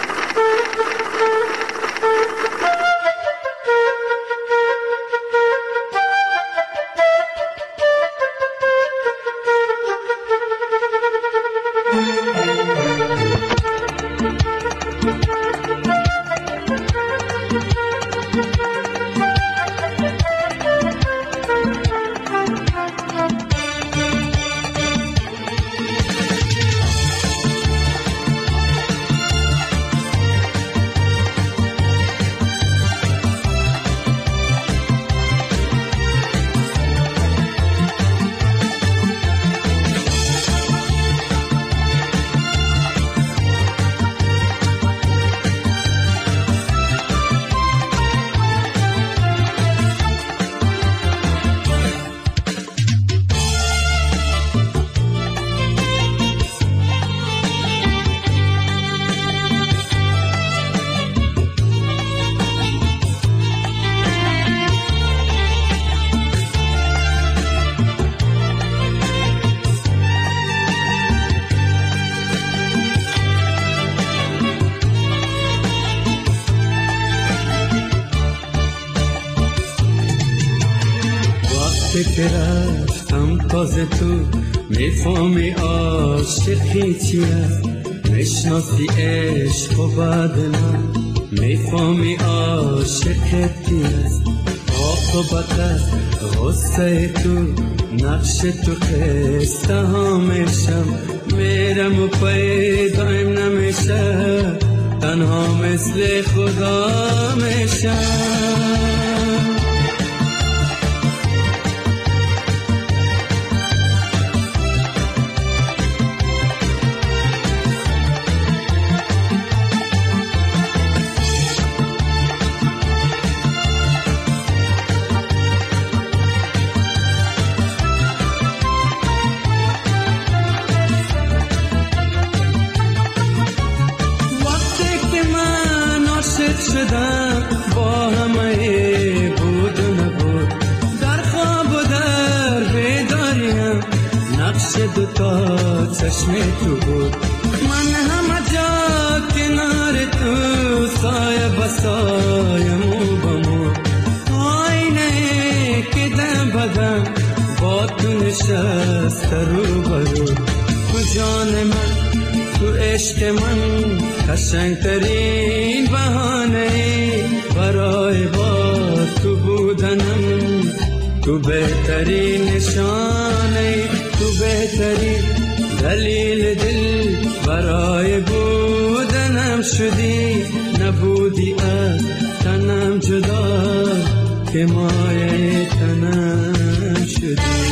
که رفتم تازه تو میفهمی عاشقی چیه، میشناسی عشق و بعد من میفهمی عاشقت کیست. عاقبت غصه تو نقش تو قصه ها میشم، میرم و پیدایم نمیشه، تنها مثل خدا میشم. شدم با همه بود و نبود، در خواب و در بیداریم نقش دوتا چشم تو بود. من همه جا کنار تو سایه بسایه مو بمو، است رو برو. تو جان من، تو عشق من، قشنگترین بهانه برای با تو بودنم. تو بهترین نشانه، تو بهترین دلیل دل برای بودنم شدی. نبودی از تنم جدا که مایه تنم شدی.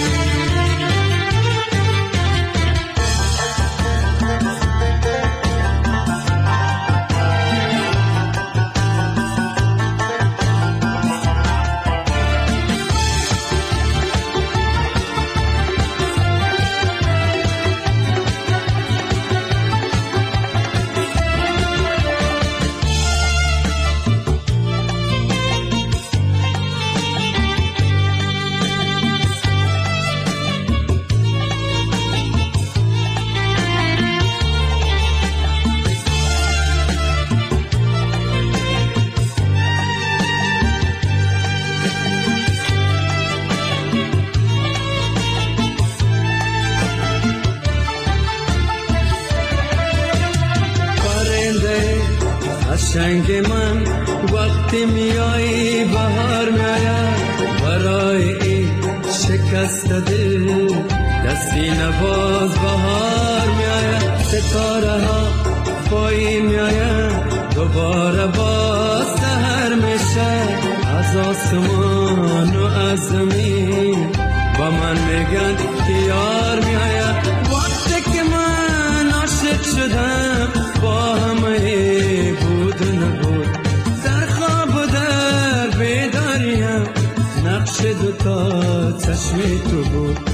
قشنگ من وقتی میایی بهار میآید، برای این شکست دل دستی نواز بهار میآید. ستاره ها پایین میآید، دوباره باز سحر میشه. از آسمان و از زمین با من میگن که یار میآید. وقتی که من عاشق شدم با همه بود و نبود، در خواب و در بیداریم نقش دوتا چشم تو بود.